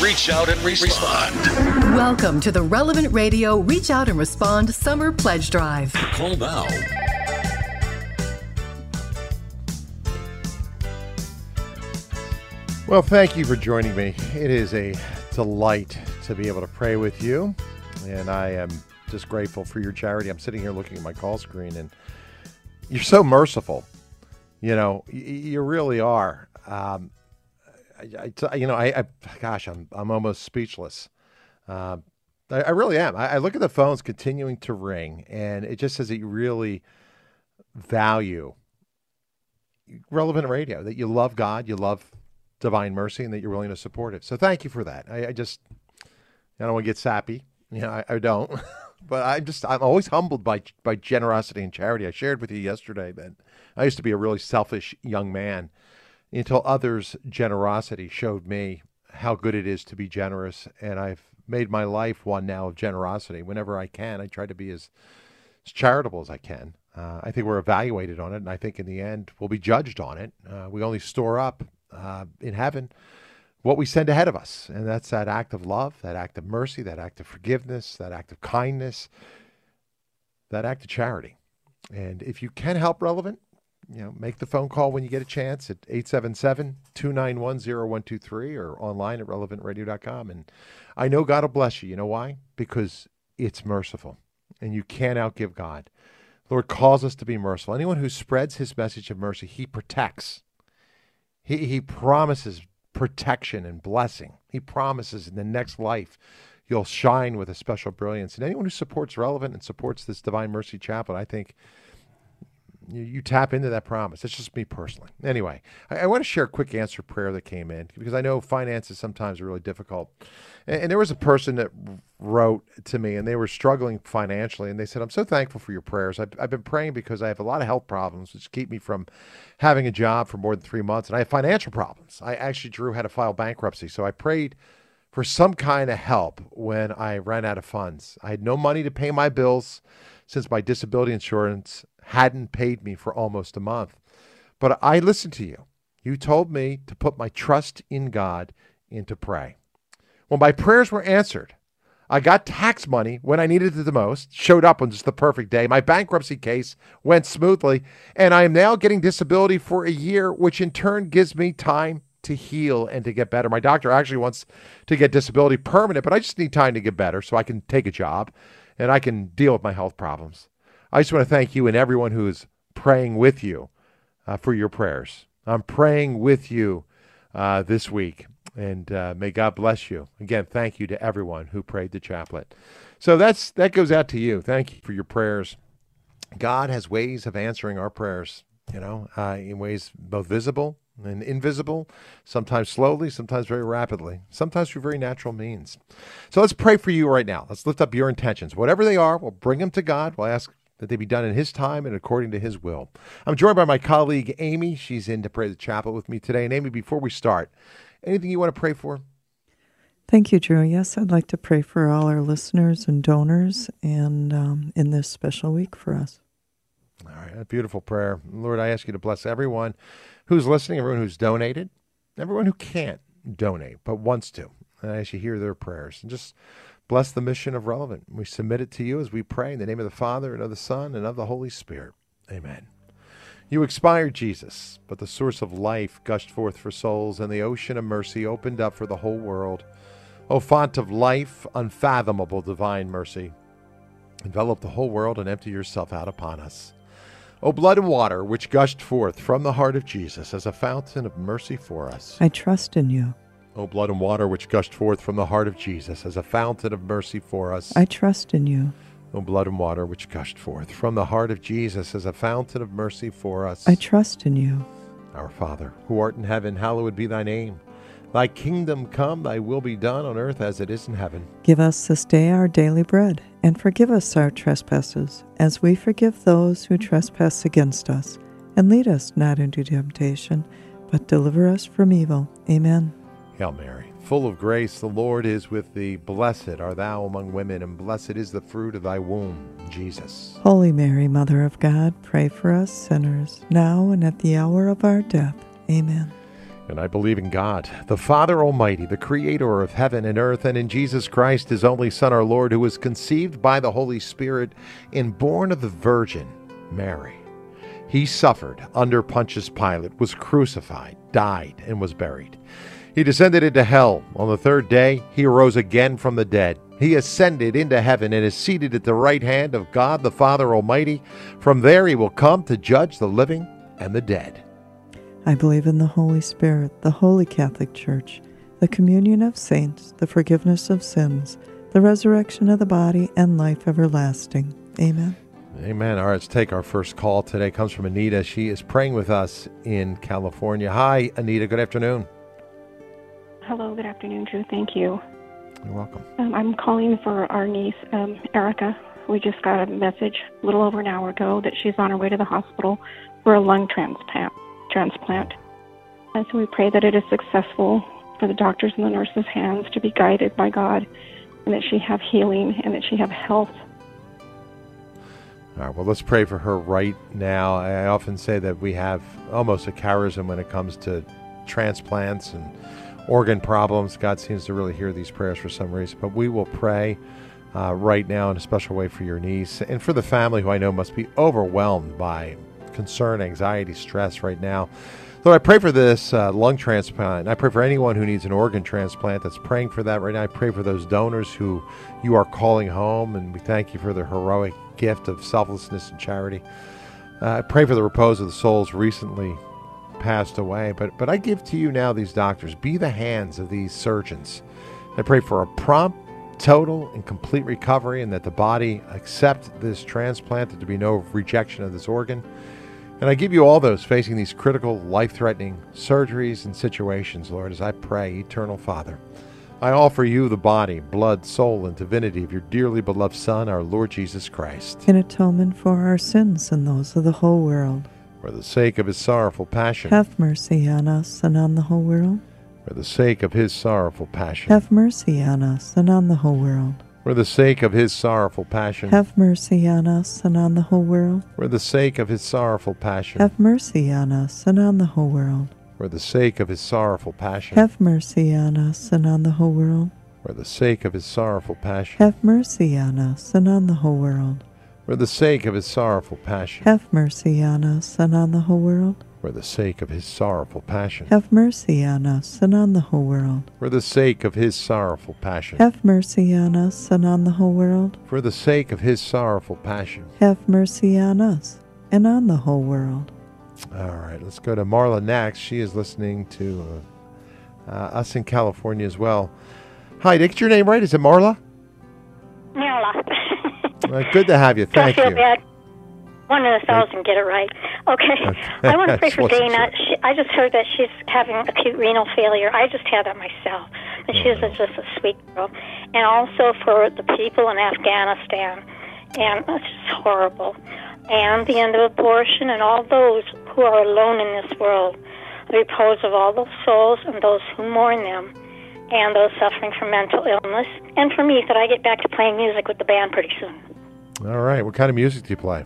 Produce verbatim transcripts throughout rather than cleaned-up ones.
Reach out and respond. Welcome to the Relevant Radio Reach Out and Respond Summer Pledge Drive. Call now. Well, thank you for joining me. It is a delight to be able to pray with you, and I am just grateful for your charity. I'm sitting here looking at my call screen, and you're so merciful. You know, y- you really are. Um, I, I, you know, I, I, gosh, I'm, I'm almost speechless. Uh, I, I really am. I, I look at the phones continuing to ring, and it just says that you really value Relevant Radio, that you love God, you love Divine Mercy, and that you're willing to support it. So thank you for that. I, I just, I don't want to get sappy. You know, I, I don't, but I'm just, I'm always humbled by, by generosity and charity. I shared with you yesterday that I used to be a really selfish young man until others' generosity showed me how good it is to be generous. And I've made my life one now of generosity. Whenever I can, I try to be as, as charitable as I can. Uh, I think we're evaluated on it, and I think in the end we'll be judged on it. Uh, we only store up Uh, in heaven what we send ahead of us, and that's that act of love, that act of mercy, that act of forgiveness, that act of kindness, that act of charity. And if you can help Relevant, you know, make the phone call when you get a chance at eight seven seven, two nine one, zero one two three or online at relevant radio dot com. And I know God will bless you. You know why? Because it's merciful, and you can't outgive God. Lord calls us to be merciful. Anyone who spreads his message of mercy, he protects. He, he promises protection and blessing. He promises in the next life you'll shine with a special brilliance. And anyone who supports Relevant and supports this Divine Mercy Chapel, I think you, you tap into that promise. That's just me personally. Anyway, I, I want to share a quick answer prayer that came in, because I know finances sometimes are really difficult. And, and there was a person that wrote to me, and they were struggling financially, and they said, I'm so thankful for your prayers. I've, I've been praying because I have a lot of health problems, which keep me from having a job for more than three months, and I have financial problems. I actually, Drew, had to file bankruptcy, so I prayed for some kind of help when I ran out of funds. I had no money to pay my bills since my disability insurance hadn't paid me for almost a month. But I listened to you. You told me to put my trust in God and to pray. Well, my prayers were answered. I got tax money when I needed it the most, showed up on just the perfect day. My bankruptcy case went smoothly, and I am now getting disability for a year, which in turn gives me time to heal and to get better. My doctor actually wants to get disability permanent, but I just need time to get better so I can take a job and I can deal with my health problems. I just want to thank you and everyone who is praying with you uh, for your prayers. I'm praying with you uh, this week. And uh, may God bless you. Again, thank you to everyone who prayed the chaplet. So that's that goes out to you. Thank you for your prayers. God has ways of answering our prayers, you know, uh, in ways both visible and invisible, sometimes slowly, sometimes very rapidly, sometimes through very natural means. So let's pray for you right now. Let's lift up your intentions. Whatever they are, we'll bring them to God. We'll ask that they be done in his time and according to his will. I'm joined by my colleague, Amy. She's in to pray the chaplet with me today. And Amy, before we start, anything you want to pray for? Thank you, Drew. Yes, I'd like to pray for all our listeners and donors and um, in this special week for us. All right, a beautiful prayer. Lord, I ask you to bless everyone who's listening, everyone who's donated, everyone who can't donate but wants to. And I ask you to hear their prayers. And just bless the mission of Relevant. We submit it to you as we pray in the name of the Father, and of the Son, and of the Holy Spirit. Amen. You expired, Jesus, but the source of life gushed forth for souls, and the ocean of mercy opened up for the whole world. O font of life, unfathomable divine mercy, envelop the whole world and empty yourself out upon us. O blood and water, which gushed forth from the heart of Jesus as a fountain of mercy for us. I trust in you. O blood and water, which gushed forth from the heart of Jesus as a fountain of mercy for us. I trust in you. O blood and water, which gushed forth from the heart of Jesus as a fountain of mercy for us. I trust in you. Our Father, who art in heaven, hallowed be thy name. Thy kingdom come, thy will be done on earth as it is in heaven. Give us this day our daily bread, and forgive us our trespasses, as we forgive those who trespass against us. And lead us not into temptation, but deliver us from evil. Amen. Hail Mary, full of grace, the Lord is with thee. Blessed art thou among women, and blessed is the fruit of thy womb, Jesus. Holy Mary, Mother of God, pray for us sinners, now and at the hour of our death. Amen. And I believe in God, the Father Almighty, the creator of heaven and earth, and in Jesus Christ, his only Son, our Lord, who was conceived by the Holy Spirit and born of the Virgin Mary. He suffered under Pontius Pilate, was crucified, died, and was buried. He descended into hell. On the third day, he arose again from the dead. He ascended into heaven and is seated at the right hand of God, the Father Almighty. From there he will come to judge the living and the dead. I believe in the Holy Spirit, the Holy Catholic Church, the communion of saints, the forgiveness of sins, the resurrection of the body, and life everlasting. Amen. Amen. All right, let's take our first call today. It comes from Anita. She is praying with us in California. Hi, Anita. Good afternoon. Hello. Good afternoon, Drew. Thank you. You're welcome. Um, I'm calling for our niece, um, Erica. We just got a message a little over an hour ago that she's on her way to the hospital for a lung transplant. transplant. And so we pray that it is successful for the doctors and the nurses' hands to be guided by God, and that she have healing and that she have health. All right, well, let's pray for her right now. I often say that we have almost a charism when it comes to transplants and organ problems. God seems to really hear these prayers for some reason. But we will pray uh, right now in a special way for your niece and for the family, who I know must be overwhelmed by concern, anxiety, stress right now. Lord, I pray for this uh, lung transplant. I pray for anyone who needs an organ transplant that's praying for that right now. I pray for those donors who you are calling home, and we thank you for their heroic gift of selflessness and charity. Uh, I pray for the repose of the souls recently passed away. But, but I give to you now these doctors. Be the hands of these surgeons. I pray for a prompt, total, and complete recovery, and that the body accept this transplant, that there be no rejection of this organ. And I give you all those facing these critical, life-threatening surgeries and situations, Lord, as I pray, Eternal Father. I offer you the body, blood, soul, and divinity of your dearly beloved Son, our Lord Jesus Christ, in atonement for our sins and those of the whole world. For the sake of his sorrowful passion. Have mercy on us and on the whole world. For the sake of his sorrowful passion. Have mercy on us and on the whole world. For the sake of his sorrowful passion. Have mercy on us and on the whole world. For the sake of his sorrowful passion. Have mercy on us and on the whole world. For the sake of his sorrowful passion. Have mercy on us and on the whole world. For the sake of his sorrowful passion. Have mercy on us and on the whole world. For the sake of his sorrowful passion. Have mercy on us and on the whole world. For the sake of his sorrowful passion. Have mercy on us and on the whole world. For the sake of his sorrowful passion. Have mercy on us and on the whole world. For the sake of his sorrowful passion. Have mercy on us and on the whole world. All right, let's go to Marla next. She is listening to uh, uh, us in California as well. Hi, did I get your name right? Is it Marla? Marla. Uh, good to have you. Thank I feel you. bad. One in a thousand get it right. Okay. I want to pray for Wasn't Dana. sure. She, I just heard that she's having acute renal failure. I just had that myself. And she's a, just a sweet girl. And also for the people in Afghanistan. And it's just horrible. And the end of abortion and all those who are alone in this world. The repose of all those souls and those who mourn them. And those suffering from mental illness. And for me, that I get back to playing music with the band pretty soon. All right, what kind of music do you play?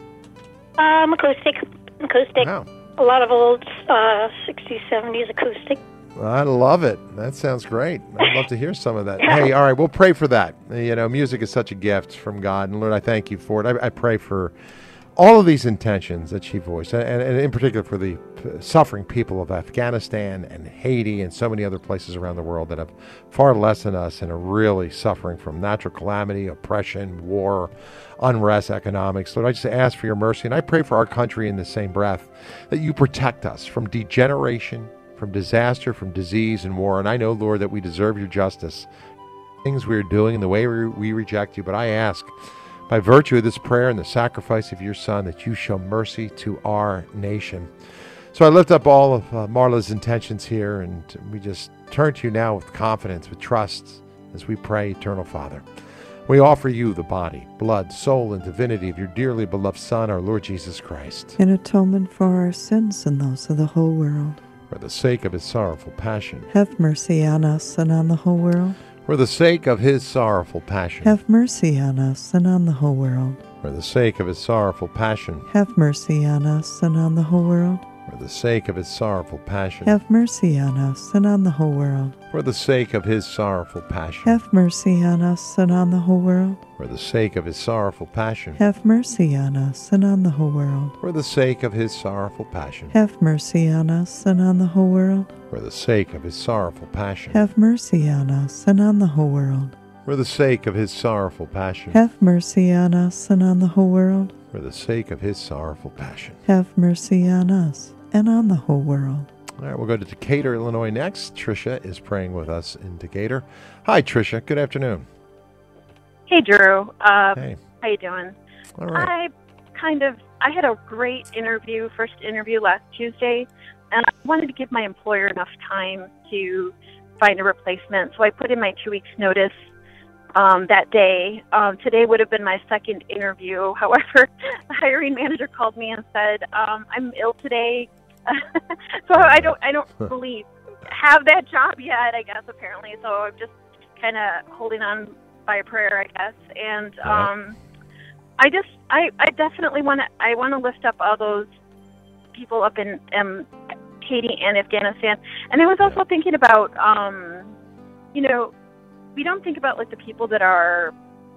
Um, acoustic. Acoustic. Wow. A lot of old uh, sixties, seventies acoustic. I love it. That sounds great. I'd love to hear some of that. Hey, all right, we'll pray for that. You know, music is such a gift from God, and Lord, I thank you for it. I, I pray for all of these intentions that she voiced, and, and in particular for the suffering people of Afghanistan and Haiti and so many other places around the world that have far less than us and are really suffering from natural calamity, oppression, war, unrest, economics. Lord, I just ask for your mercy, and I pray for our country in the same breath, that you protect us from degeneration, from disaster, from disease and war. And I know, Lord, that we deserve your justice, things we are doing and the way we, we reject you. But I ask, by virtue of this prayer and the sacrifice of your Son, that you show mercy to our nation. So I lift up all of uh, Marla's intentions here, and we just turn to you now with confidence, with trust, as we pray, Eternal Father. We offer you the body, blood, soul, and divinity of your dearly beloved Son, our Lord Jesus Christ, in atonement for our sins and those of the whole world. For the sake of his sorrowful passion. Have mercy on us and on the whole world. For the sake of his sorrowful passion. Have mercy on us and on the whole world. For the sake of his sorrowful passion. Have mercy on us and on the whole world. For the sake of his sorrowful passion. Have mercy on us and on the whole world. For the sake of his sorrowful passion. Have mercy on us and on the whole world. For the sake of his sorrowful passion. Have mercy on us and on the whole world. For the sake of his sorrowful passion. Have mercy on us and on the whole world. For the sake of his sorrowful passion. Have mercy on us and on the whole world. For the sake of his sorrowful passion. Have mercy on us and on the whole world. For the sake of his sorrowful passion. Have mercy on us and on the whole world. All right, we'll go to Decatur, Illinois next. Tricia is praying with us in Decatur. Hi, Tricia. Good afternoon. Hey, Drew. Uh, Hey. How you doing? All right. I kind of I had a great interview, first interview last Tuesday, and I wanted to give my employer enough time to find a replacement. So I put in my two weeks notice um, that day. Um, today would have been my second interview. However, the hiring manager called me and said, um, "I'm ill today." So I don't, I don't really have that job yet, I guess, apparently. So I'm just kind of holding on by a prayer, I guess. And um, I just, I, I definitely want to, I want to lift up all those people up in um, Haiti and Afghanistan. And I was also thinking about, um, you know, we don't think about like the people that are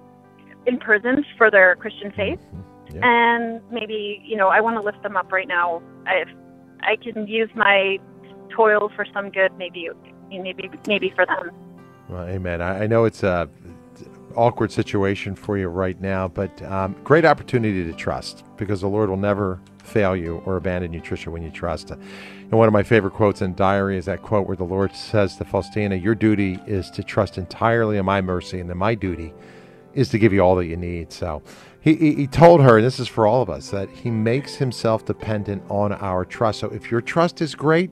in prisons for their Christian faith. Yeah. And maybe, you know, I want to lift them up right now. If I can use my toil for some good, maybe, maybe, maybe for them. Well, amen. I, I know it's a awkward situation for you right now, but um, great opportunity to trust, because the Lord will never fail you or abandon you, Tricia, when you trust. And one of my favorite quotes in diary is that quote where the Lord says to Faustina, "Your duty is to trust entirely in my mercy, and then my duty is to give you all that you need." So he, he, he told her, and this is for all of us, that he makes himself dependent on our trust. So if your trust is great,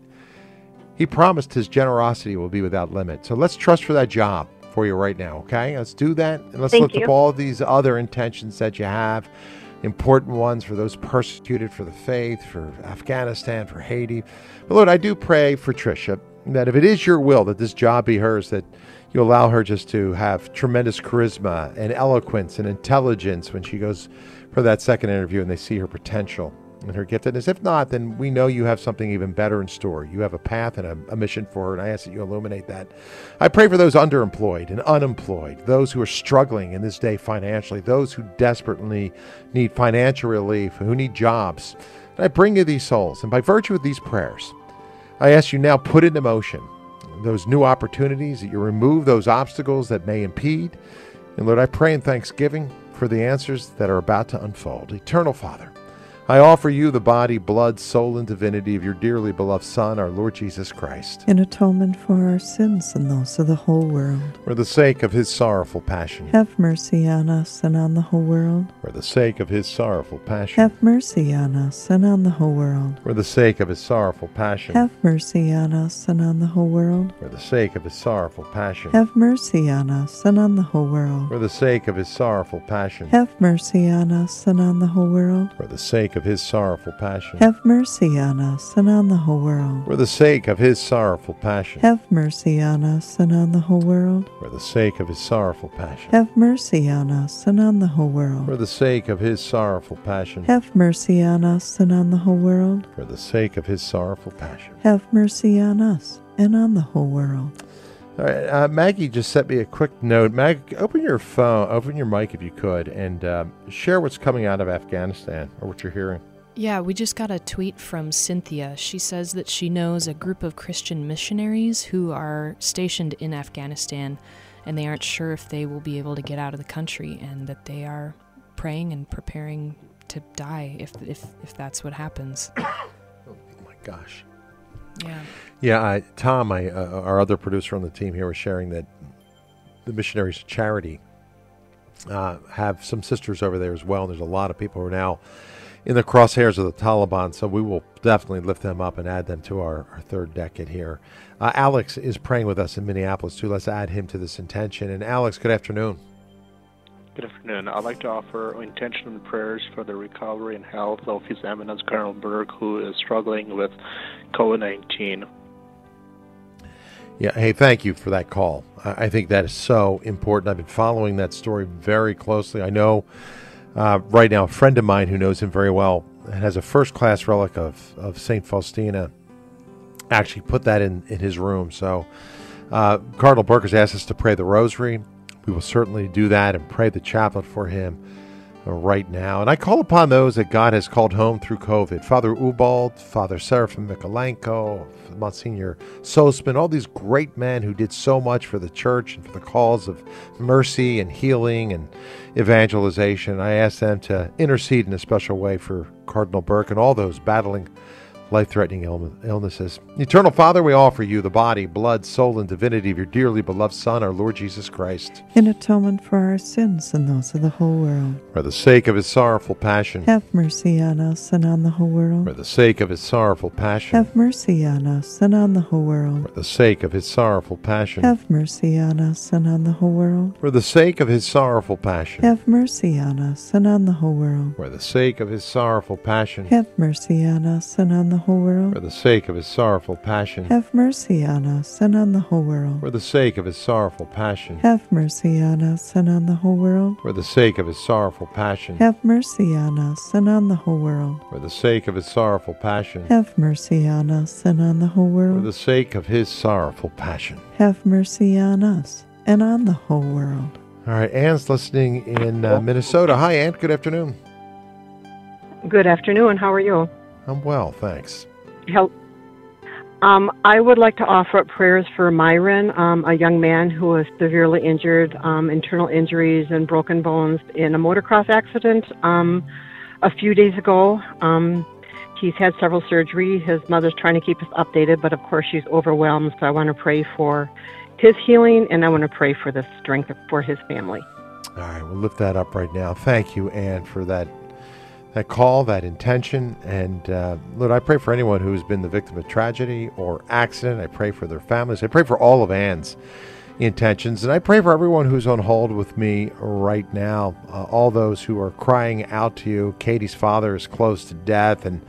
he promised his generosity will be without limit. So let's trust for that job for you right now, okay? Let's do that, and let's Thank lift you. up all these other intentions that you have, important ones for those persecuted for the faith, for Afghanistan, for Haiti. But Lord, I do pray for Tricia, that if it is your will that this job be hers, that you allow her just to have tremendous charisma and eloquence and intelligence when she goes for that second interview and they see her potential and her giftedness. If not, then we know you have something even better in store. You have a path and a, a mission for her, and I ask that you illuminate that. I pray for those underemployed and unemployed, those who are struggling in this day financially, those who desperately need financial relief, who need jobs. And I bring you these souls, and by virtue of these prayers, I ask you now put into motion those new opportunities, that you remove those obstacles that may impede. And Lord, I pray in thanksgiving for the answers that are about to unfold. Eternal Father, I offer you the body, blood, soul, and divinity of your dearly beloved Son, our Lord Jesus Christ, In atonement for our sins and those of the whole world. for the sake of his sorrowful passion. Have mercy on us and on the whole world. For the sake of his sorrowful passion. Have mercy on us and on the whole world. For the sake of his sorrowful passion. Have mercy on us and on the whole world. For the sake of his sorrowful passion. Have mercy on us and on the whole world. For the sake of his sorrowful passion. Have mercy on us and on the whole world. For the sake of his sorrowful passion. Have mercy on us and on the whole world. For the sake of his sorrowful passion. Have mercy on us and on the whole world. For the sake of his sorrowful passion. Have mercy on us and on the whole For world. the sake of his sorrowful passion. Have mercy on us and on the whole world. For the sake of his sorrowful passion. Have mercy on us and on the whole world. All right, uh, Maggie just sent me a quick note. Mag, open your phone, open your mic if you could, and um, share what's coming out of Afghanistan or what you're hearing. Yeah, we just got a tweet from Cynthia. She says that she knows a group of Christian missionaries who are stationed in Afghanistan, and they aren't sure if they will be able to get out of the country, and that they are praying and preparing to die if if, if that's what happens. Oh my gosh. Yeah. Yeah, uh, Tom, I, uh, our other producer on the team here, was sharing that the Missionaries of Charity uh, have some sisters over there as well. And there's a lot of people who are now in the crosshairs of the Taliban, so we will definitely lift them up and add them to our, our third decade here. Uh, Alex is praying with us in Minneapolis, too. Let's add him to this intention. And Alex, good afternoon. Good afternoon. I'd like to offer intentional prayers for the recovery and health of His Eminence Colonel Berg, who is struggling with COVID nineteen. Yeah, hey, thank you for that call. I, I think that is so important. I've been following that story very closely. I know uh, right now a friend of mine who knows him very well and has a first-class relic of, of Saint Faustina, actually put that in, in his room. So uh, Cardinal Burke has asked us to pray the rosary. We will certainly do that and pray the chaplet for him uh, right now. And I call upon those that God has called home through COVID. Father Ubald, Father Seraphim Mikolenko, Monsignor Sosman, all these great men who did so much for the church and for the cause of mercy and healing and evangelization. I ask them to intercede in a special way for Cardinal Burke and all those battling life-threatening Ill- illnesses. Eternal Father, we offer you the body, blood, soul, and divinity of your dearly beloved Son, our Lord Jesus Christ, in atonement for our sins and those of the whole world. For the sake of his sorrowful passion. Have mercy on us and on the whole world. For the sake of his sorrowful passion. Have mercy on us and on the whole world. For the sake of his sorrowful passion. Have mercy on us and on the whole world. For the sake of his sorrowful passion. Have mercy on us and on the whole world. For the sake of his sorrowful passion. Have mercy on us and on the whole world. For the sake of his sorrowful passion. Have mercy on us and on the whole world. For the sake of his sorrowful passion. Have mercy on us and on the whole world. For the sake of his sorrowful passion. Have mercy on us and on the whole world. For the sake of his sorrowful passion. Have mercy on us and on the whole For world. the sake of his sorrowful passion. Have mercy on us and on the whole world. All right, Anne's listening in uh, Minnesota. Hi, Anne. Good afternoon. Good afternoon. How are you? I'm well, thanks. Help. Um, I would like to offer up prayers for Myron, um, a young man who was severely injured, um, internal injuries and broken bones in a motocross accident um, a few days ago. Um, he's had several surgeries. His mother's trying to keep us updated, but of course she's overwhelmed, so I want to pray for his healing, and I want to pray for the strength for his family. All right, we'll lift that up right now. Thank you, Anne, for that that call, that intention. And uh, Lord, I pray for anyone who's been the victim of tragedy or accident. I pray for their families. I pray for all of Anne's intentions. And I pray for everyone who's on hold with me right now, uh, all those who are crying out to you. Katie's father is close to death, and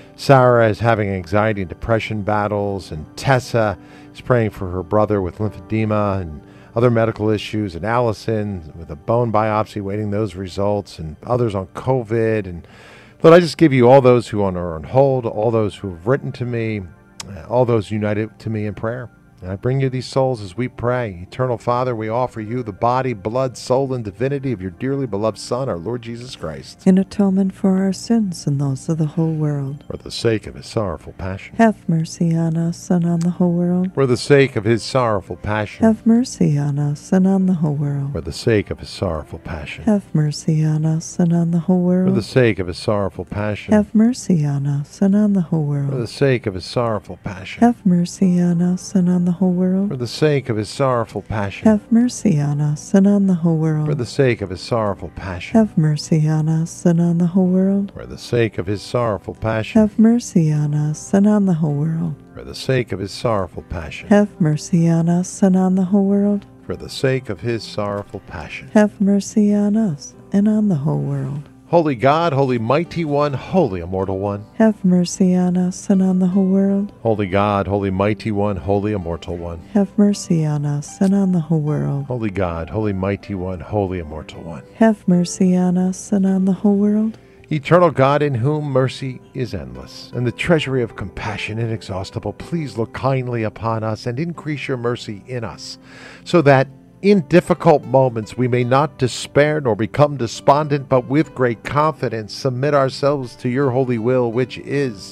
Sarah is having anxiety and depression battles, and Tessa is praying for her brother with lymphedema and other medical issues, and Allison with a bone biopsy waiting those results, and others on COVID. And Lord, I just give you all those who are on hold, all those who have written to me, all those united to me in prayer. And I bring you these souls as we pray. Eternal Father, we offer you the body, blood, soul, and divinity of your dearly beloved Son, our Lord Jesus Christ, in atonement for our sins and those of the whole world. For the sake of his sorrowful passion. Have mercy on us and on the whole world. For the sake of his sorrowful passion. Have mercy on us and on the whole world. For the sake of his sorrowful passion. Have mercy on us and on the whole world. For the sake of his sorrowful passion. Have mercy on us and on the whole world. For the sake of his sorrowful passion. Have mercy on us and on the whole world. For the sake of his sorrowful passion. Have mercy on us and on the whole world. For the sake of his sorrowful passion. Have mercy on us and on the whole world. For the sake of his sorrowful passion. Have mercy on us and on the whole world. For the sake of his sorrowful passion. Have mercy on us and on the whole world. For the sake of his sorrowful passion. Have mercy on us and on the whole world. Holy God, holy mighty one, holy immortal one. Have mercy on us and on the whole world. Holy God, holy mighty one, holy immortal one. Have mercy on us and on the whole world. Holy God, holy mighty one, holy immortal one. Have mercy on us and on the whole world. Eternal God, in whom mercy is endless, and the treasury of compassion inexhaustible, please look kindly upon us and increase your mercy in us, so that in difficult moments we may not despair nor become despondent, but with great confidence submit ourselves to your holy will, which is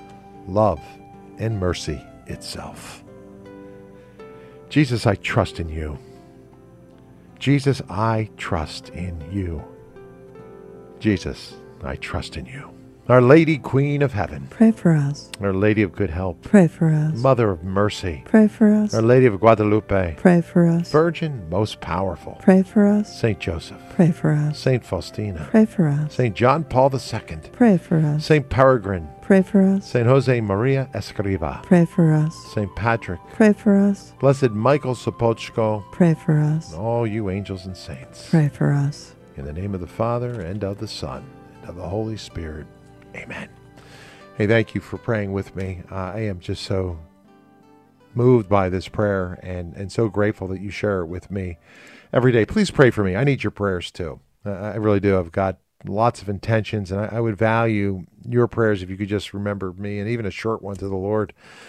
love and mercy itself. Jesus, I trust in you. Jesus, I trust in you. Jesus, I trust in you. Our Lady, Queen of Heaven, pray for us. Our Lady of Good Help, pray for us. Mother of Mercy, pray for us. Our Lady of Guadalupe, pray for us. Virgin most powerful, pray for us. Saint Joseph, pray for us. Saint Faustina, pray for us. Saint John Paul the Second, pray for us. Saint Peregrine, pray for us. Saint Jose Maria Escriva, pray for us. Saint Patrick, pray for us. Blessed Michael Sopochko, pray for us. And all you angels and saints, pray for us. In the name of the Father, and of the Son, and of the Holy Spirit. Amen. Hey, thank you for praying with me. Uh, I am just so moved by this prayer and, and so grateful that you share it with me every day. Please pray for me. I need your prayers too. Uh, I really do. I've got lots of intentions, and I, I would value your prayers if you could just remember me, and even a short one to the Lord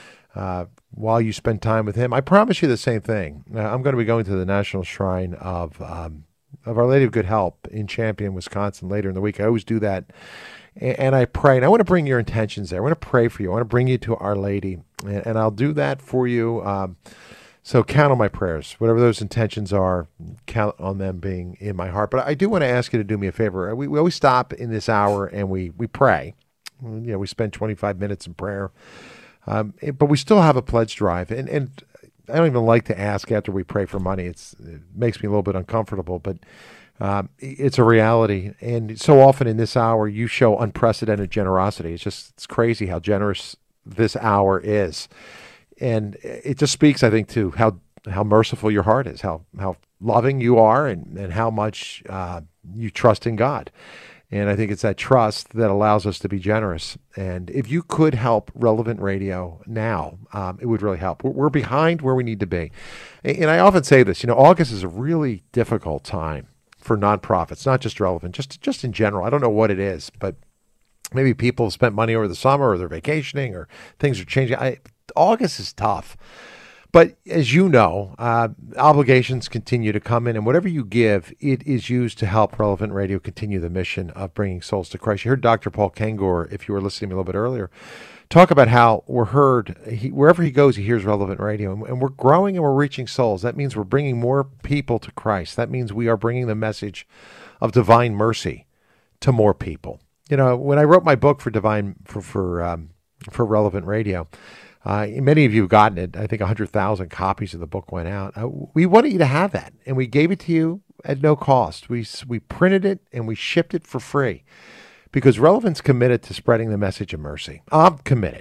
uh, while you spend time with Him. I promise you the same thing. Now, I'm going to be going to the National Shrine of um, of Our Lady of Good Help in Champion, Wisconsin later in the week. I always do that, and, and I pray, and I want to bring your intentions there. I want to pray for you. I want to bring you to Our Lady, and, and I'll do that for you. Um, So count on my prayers. Whatever those intentions are, count on them being in my heart. But I do want to ask you to do me a favor. We, we always stop in this hour and we, we pray. You know, we spend twenty-five minutes in prayer. Um, but we still have a pledge drive. And, and I don't even like to ask after we pray for money. It's, it makes me a little bit uncomfortable. But um, it's a reality. And so often in this hour, you show unprecedented generosity. It's just it's crazy how generous this hour is. And it just speaks, I think, to how how merciful your heart is, how how loving you are, and, and how much uh, you trust in God. And I think it's that trust that allows us to be generous. And if you could help Relevant Radio now, um, it would really help. We're, we're behind where we need to be. And, and I often say this, you know, August is a really difficult time for nonprofits, not just Relevant, just just in general. I don't know what it is, but maybe people have spent money over the summer, or they're vacationing, or things are changing. I, August is tough. But as you know, uh, obligations continue to come in, and whatever you give, it is used to help Relevant Radio continue the mission of bringing souls to Christ. You heard Doctor Paul Kengor, if you were listening to me a little bit earlier, talk about how we're heard. He, wherever he goes, he hears Relevant Radio, and, and we're growing and we're reaching souls. That means we're bringing more people to Christ. That means we are bringing the message of divine mercy to more people. You know, when I wrote my book for divine for for um, for Relevant Radio, uh, many of you have gotten it. I think one hundred thousand copies of the book went out. Uh, we wanted you to have that, and we gave it to you at no cost. We we printed it and we shipped it for free because Relevant's committed to spreading the message of mercy. I'm committed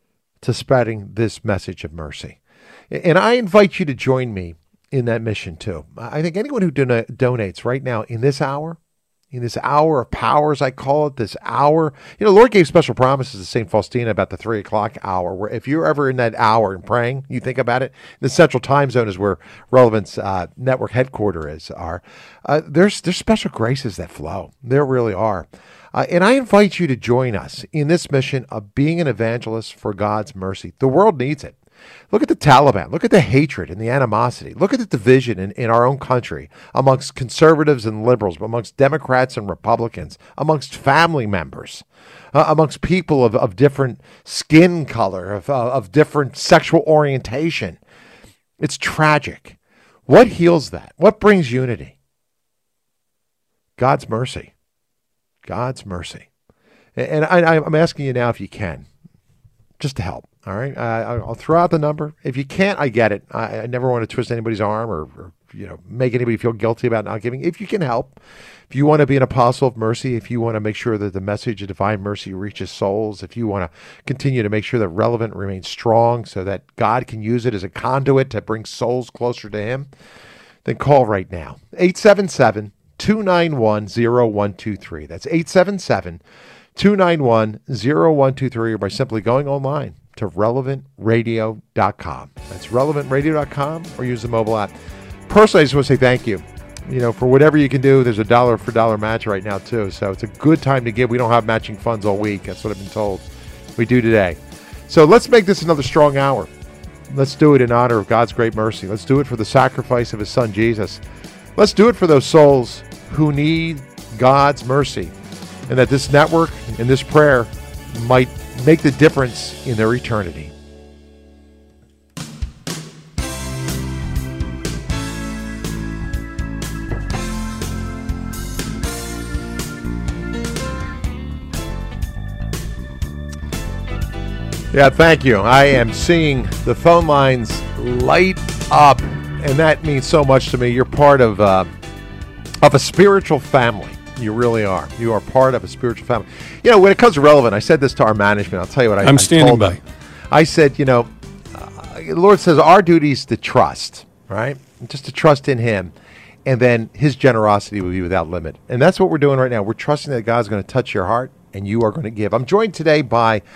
to spreading this message of mercy, and I invite you to join me in that mission too. I think anyone who don- donates right now in this hour. In this hour of power, as I call it, this hour, you know, the Lord gave special promises to Saint Faustina about the three o'clock hour, where if you're ever in that hour and praying, you think about it, the Central Time Zone is where Relevant's uh, network headquarters is, are. Uh, there's, there's special graces that flow. There really are. Uh, and I invite you to join us in this mission of being an evangelist for God's mercy. The world needs it. Look at the Taliban. Look at the hatred and the animosity. Look at the division in, in our own country amongst conservatives and liberals, amongst Democrats and Republicans, amongst family members, uh, amongst people of, of different skin color, of, uh, of different sexual orientation. It's tragic. What heals that? What brings unity? God's mercy. God's mercy. And I, I'm asking you now if you can, just to help. All right, uh, I'll throw out the number. If you can't, I get it. I, I never want to twist anybody's arm or, or you know make anybody feel guilty about not giving. If you can help, if you want to be an apostle of mercy, if you want to make sure that the message of divine mercy reaches souls, if you want to continue to make sure that Relevant remains strong so that God can use it as a conduit to bring souls closer to Him, then call right now. eight seven seven, two nine one, zero one two three. That's eight seven seven, two nine one, zero one two three, or by simply going online to relevant radio dot com. That's relevant radio dot com, or use the mobile app. Personally, I just want to say thank you. You know, for whatever you can do, there's a dollar for dollar match right now, too. So it's a good time to give. We don't have matching funds all week. That's what I've been told. We do today. So let's make this another strong hour. Let's do it in honor of God's great mercy. Let's do it for the sacrifice of His Son, Jesus. Let's do it for those souls who need God's mercy, and that this network and this prayer might make the difference in their eternity. Yeah, thank you. I am seeing the phone lines light up, and that means so much to me. You're part of uh, of a spiritual family. You really are. You are part of a spiritual family. You know, when it comes to Relevant, I said this to our management. I'll tell you what I I'm I standing told by. them. I said, you know, uh, the Lord says our duty is to trust, right? Just to trust in Him. And then His generosity will be without limit. And that's what we're doing right now. We're trusting that God's going to touch your heart and you are going to give. I'm joined today by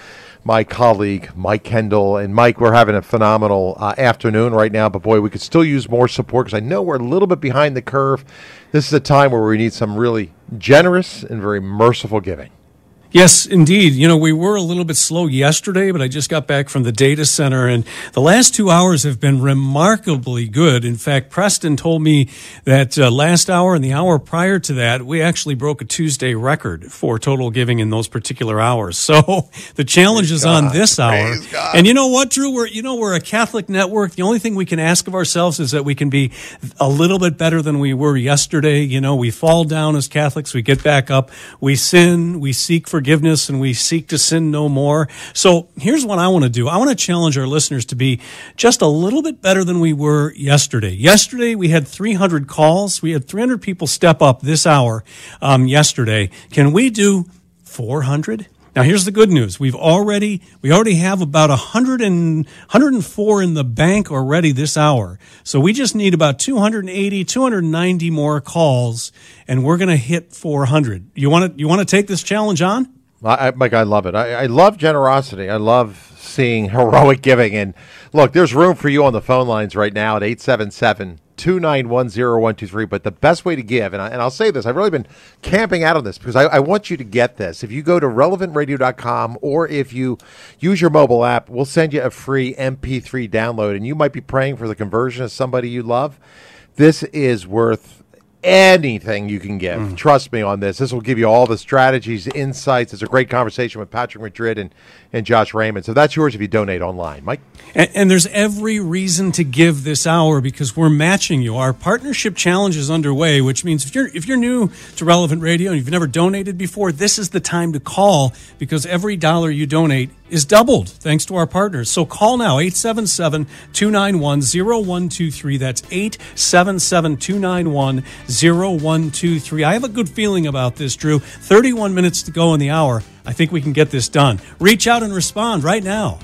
my colleague, Mike Kendall. And Mike, we're having a phenomenal uh, afternoon right now, but boy, we could still use more support because I know we're a little bit behind the curve. This is a time where we need some really generous and very merciful giving. Yes, indeed. You know, we were a little bit slow yesterday, but I just got back from the data center, and the last two hours have been remarkably good. In fact, Preston told me that uh, last hour and the hour prior to that, we actually broke a Tuesday record for total giving in those particular hours. So the challenge Praise is God. on this hour. And you know what, Drew? We're, you know, we're a Catholic network. The only thing we can ask of ourselves is that we can be a little bit better than we were yesterday. You know, we fall down as Catholics, we get back up, we sin, we seek forgiveness. Forgiveness, and we seek to sin no more. So here's what I want to do. I want to challenge our listeners to be just a little bit better than we were yesterday. Yesterday, we had three hundred calls. We had three hundred people step up this hour um, yesterday. Can we do four hundred? Now, here's the good news. We've already, we already have about one hundred and, one hundred four in the bank already this hour. So we just need about two hundred eighty, two hundred ninety more calls, and we're going to hit four hundred. You want to, you want to take this challenge on? I, Mike, I love it. I, I love generosity. I love seeing heroic giving. And look, there's room for you on the phone lines right now at eight seven seven, two nine one, zero one two three. But the best way to give, and, I, and I'll say this, I've really been camping out on this because I, I want you to get this. If you go to relevant radio dot com or if you use your mobile app, we'll send you a free M P three download. And you might be praying for the conversion of somebody you love. This is worth anything you can give. Mm. Trust me on this. This will give you all the strategies, insights. It's a great conversation with Patrick Madrid and, and Josh Raymond. So that's yours if you donate online. Mike? And, and there's every reason to give this hour because we're matching you. Our partnership challenge is underway, which means if you're if you're new to Relevant Radio and you've never donated before, this is the time to call because every dollar you donate is doubled thanks to our partners. So call now, eight seven seven, two nine one, zero one two three. That's eight seven seven, two nine one, zero one two three. I have a good feeling about this, Drew. thirty-one minutes to go in the hour. I think we can get this done. Reach out and respond right now.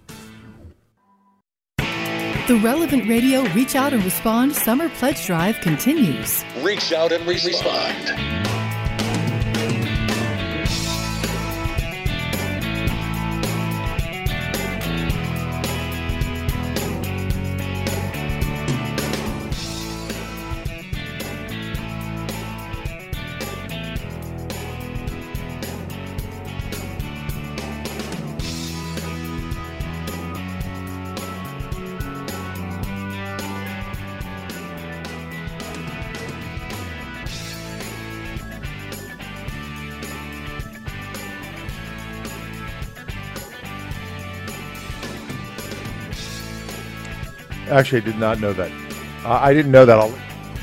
The Relevant Radio Reach Out and Respond Summer Pledge Drive continues. Reach out and respond. Actually, I did not know that. Uh, I didn't know that. I'll...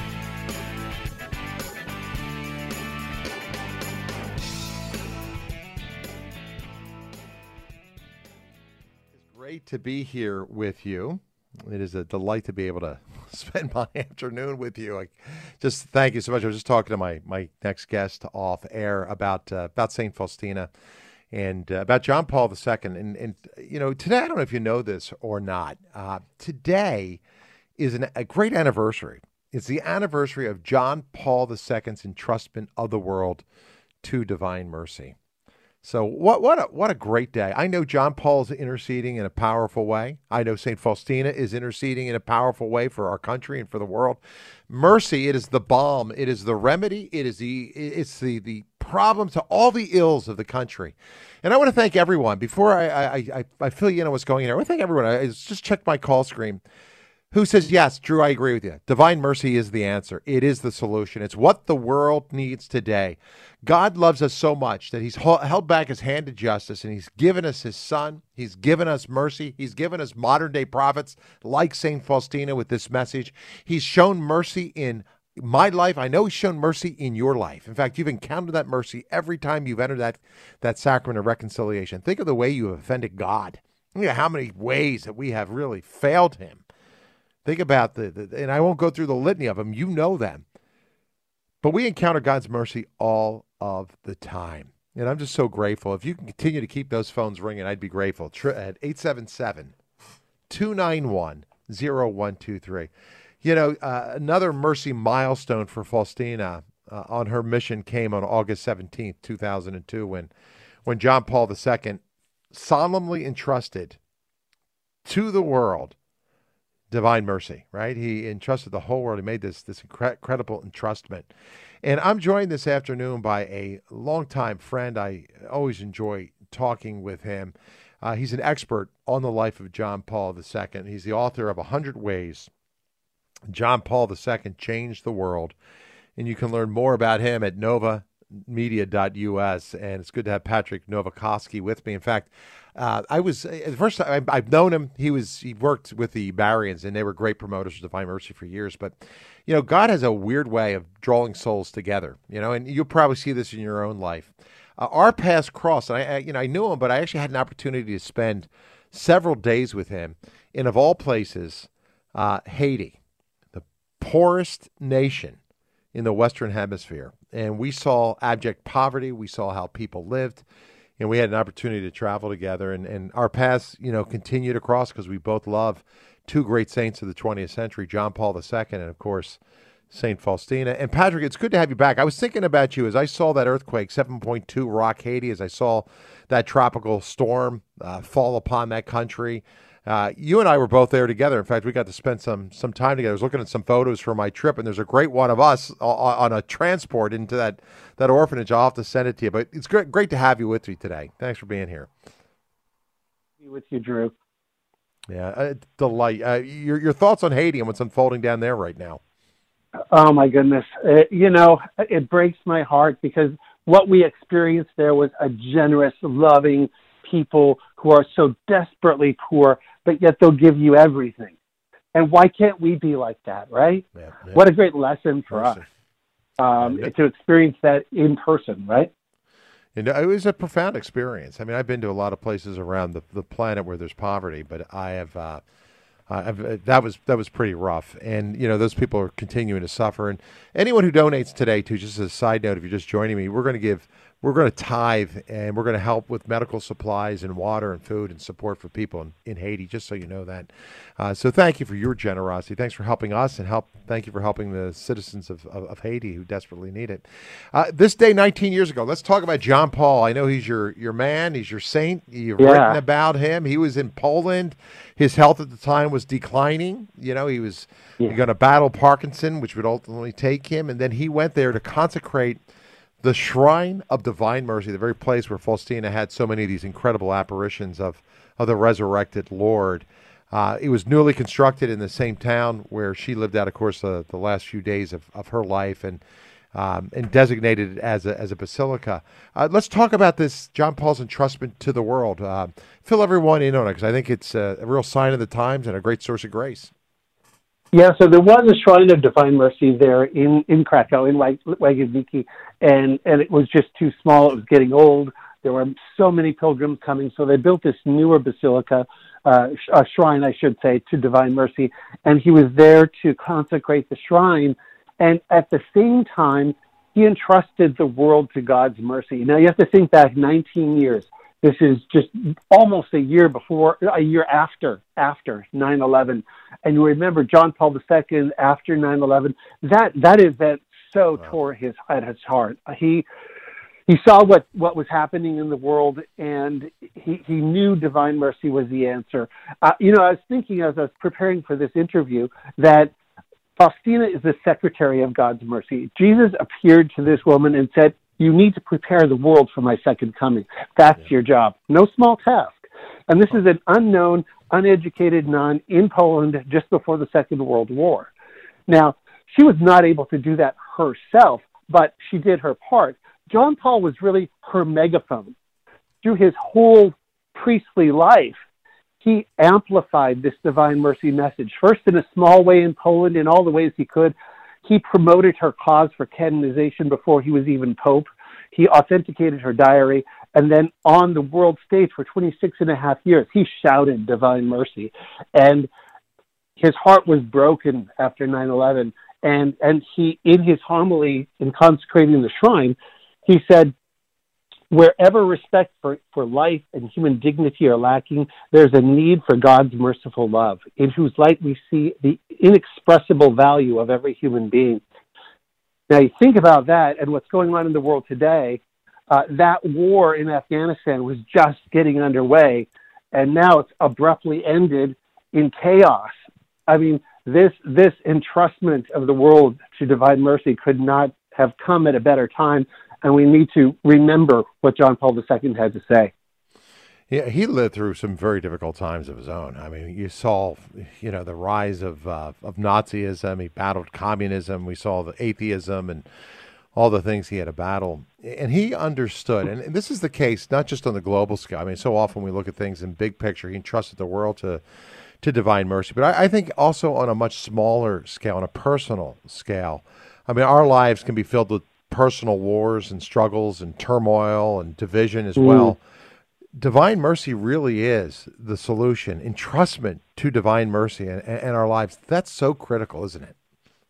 It's great to be here with you. It is a delight to be able to spend my afternoon with you. I just thank you so much. I was just talking to my, my next guest off air about uh, about Saint Faustina and uh, about John Paul the Second. And, and, you know, today, I don't know if you know this or not, uh, today is an, a great anniversary. It's the anniversary of John Paul the Second's entrustment of the world to divine mercy. So what what a, what a great day. I know John Paul is interceding in a powerful way. I know Saint Faustina is interceding in a powerful way for our country and for the world. Mercy, it is the balm. It is the remedy. It is the it's the the problem to all the ills of the country. And I want to thank everyone. Before I I, I, I fill you in on what's going on, I want to thank everyone. I just checked my call screen. Who says, yes, Drew, I agree with you. Divine mercy is the answer. It is the solution. It's what the world needs today. God loves us so much that he's held back his hand to justice, and he's given us his son. He's given us mercy. He's given us modern-day prophets like Saint Faustina with this message. He's shown mercy in my life. I know he's shown mercy in your life. In fact, you've encountered that mercy every time you've entered that, that sacrament of reconciliation. Think of the way you have offended God. Think of how many ways that we have really failed him. Think about the, the, and I won't go through the litany of them. You know them. But we encounter God's mercy all of the time. And I'm just so grateful. If you can continue to keep those phones ringing, I'd be grateful. At eight seven seven, two nine one, zero one two three. You know, uh, another mercy milestone for Faustina uh, on her mission came on August seventeenth, two thousand two, when, when John Paul the Second solemnly entrusted to the world divine mercy, right? He entrusted the whole world. He made this this incredible entrustment. And I'm joined this afternoon by a longtime friend. I always enjoy talking with him. Uh, he's an expert on the life of John Paul the Second. He's the author of one hundred Ways John Paul the Second Changed the World. And you can learn more about him at nova media dot u s. And it's good to have Patrick Nowakowski with me. In fact, uh, I was the first time I, I've known him. He was he worked with the Barians, and they were great promoters of Divine Mercy for years. But you know, God has a weird way of drawing souls together. You know, and you'll probably see this in your own life. Uh, our paths crossed, and I, I, you know, I knew him, but I actually had an opportunity to spend several days with him in, of all places, uh, Haiti, the poorest nation in the Western Hemisphere. And we saw abject poverty. We saw how people lived, and we had an opportunity to travel together. And, and our paths, you know, continued to cross because we both love two great saints of the twentieth century, John Paul the Second, and of course, Saint Faustina. And Patrick, it's good to have you back. I was thinking about you as I saw that earthquake, seven point two rock Haiti, as I saw that tropical storm uh, fall upon that country. Uh, you and I were both there together. In fact, we got to spend some some time together. I was looking at some photos from my trip, and there's a great one of us on a transport into that, that orphanage. I'll have to send it to you. But it's great, great to have you with me today. Thanks for being here. Be with you, Drew. Yeah, uh, delight. Uh, your your thoughts on Haiti and what's unfolding down there right now? Oh, my goodness. Uh, you know, it breaks my heart because what we experienced there was a generous, loving people who are so desperately poor, but yet they'll give you everything. And why can't we be like that, right? Yeah, yeah. What a great lesson for Person. us um, yeah. to experience that in person, right? And it was a profound experience. I mean, I've been to a lot of places around the, the planet where there's poverty, but I have uh, I've, that was that was pretty rough. And you know, those people are continuing to suffer. And anyone who donates today, too, just as a side note, if you're just joining me, we're going to give. We're going to tithe, and we're going to help with medical supplies and water and food and support for people in, in Haiti, just so you know that. Uh, so thank you for your generosity. Thanks for helping us, and help. thank you for helping the citizens of, of, of Haiti who desperately need it. Uh, this day nineteen years ago, let's talk about John Paul. I know he's your, your man. He's your saint. You've yeah. written about him. He was in Poland. His health at the time was declining. You know, he was yeah. going to battle Parkinson, which would ultimately take him. And then he went there to consecrate the Shrine of Divine Mercy, the very place where Faustina had so many of these incredible apparitions of, of the resurrected Lord. Uh, it was newly constructed in the same town where she lived out, of course, uh, the last few days of, of her life, and um, and designated as a, as a basilica. Uh, let's talk about this, John Paul's entrustment to the world. Uh, fill everyone in on it, because I think it's a, a real sign of the times and a great source of grace. Yeah, so there was a Shrine of Divine Mercy there in, in Krakow, in Łagiewniki, and, and it was just too small. It was getting old. There were so many pilgrims coming, so they built this newer basilica, uh, a shrine, I should say, to Divine Mercy, and he was there to consecrate the shrine, and at the same time, he entrusted the world to God's mercy. Now, you have to think back nineteen years. This is just almost a year before, a year after, after nine eleven. And you remember John Paul the Second after nine eleven, that, that event so wow. tore his, at his heart. He, he saw what, what was happening in the world, and he, he knew Divine Mercy was the answer. Uh, you know, I was thinking as I was preparing for this interview that Faustina is the secretary of God's mercy. Jesus appeared to this woman and said, "You need to prepare the world for my second coming. That's yeah. your job." No small task. And this is an unknown, uneducated nun in Poland just before the Second World War. Now, she was not able to do that herself, but she did her part. John Paul was really her megaphone. Through his whole priestly life, he amplified this Divine Mercy message, first in a small way in Poland, in all the ways he could. He promoted her cause for canonization before he was even Pope. He authenticated her diary. And then on the world stage for twenty-six and a half years, he shouted Divine Mercy. And his heart was broken after nine eleven. And, and he, in his homily in consecrating the shrine, he said, wherever respect for, for life and human dignity are lacking, there's a need for God's merciful love, in whose light we see the inexpressible value of every human being. Now, you think about that and what's going on in the world today. uh, that war in Afghanistan was just getting underway, and now it's abruptly ended in chaos. I mean, this this entrustment of the world to divine mercy could not have come at a better time, and we need to remember what John Paul the Second had to say. Yeah, he lived through some very difficult times of his own. I mean, you saw, you know, the rise of uh, of Nazism. He battled communism. We saw the atheism and all the things he had to battle. And he understood, and this is the case not just on the global scale. I mean, so often we look at things in big picture. He entrusted the world to to divine mercy. But I, I think also on a much smaller scale, on a personal scale. I mean, our lives can be filled with personal wars and struggles and turmoil and division as mm. well. Divine mercy really is the solution. Entrustment to divine mercy and, and our lives, that's so critical, isn't it?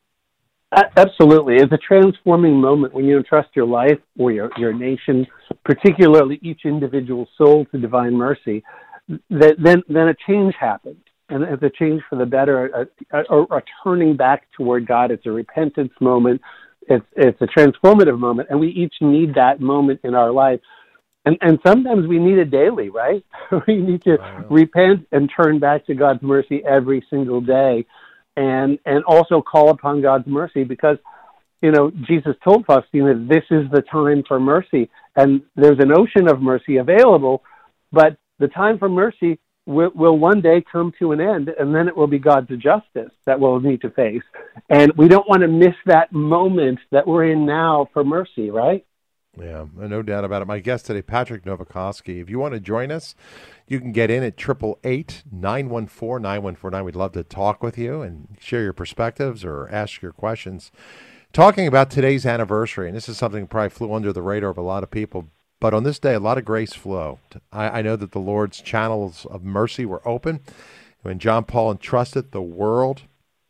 Absolutely. It's a transforming moment when you entrust your life or your, your nation, particularly each individual soul, to divine mercy. That then, then a change happens. And it's a change for the better, a, a, a turning back toward God. It's a repentance moment. It's, it's a transformative moment. And we each need that moment in our life. And and sometimes we need it daily, right? We need to repent and turn back to God's mercy every single day, and and also call upon God's mercy because, you know, Jesus told Faustina, this is the time for mercy, and there's an ocean of mercy available, but the time for mercy will, will one day come to an end, and then it will be God's justice that we'll need to face. And we don't want to miss that moment that we're in now for mercy, right? Yeah, no doubt about it. My guest today, Patrick Nowakowski. If you want to join us, you can get in at eight eight eight, nine one four, nine one four nine. We'd love to talk with you and share your perspectives or ask your questions. Talking about today's anniversary, and this is something that probably flew under the radar of a lot of people, but on this day, a lot of grace flowed. I, I know that the Lord's channels of mercy were open when John Paul entrusted the world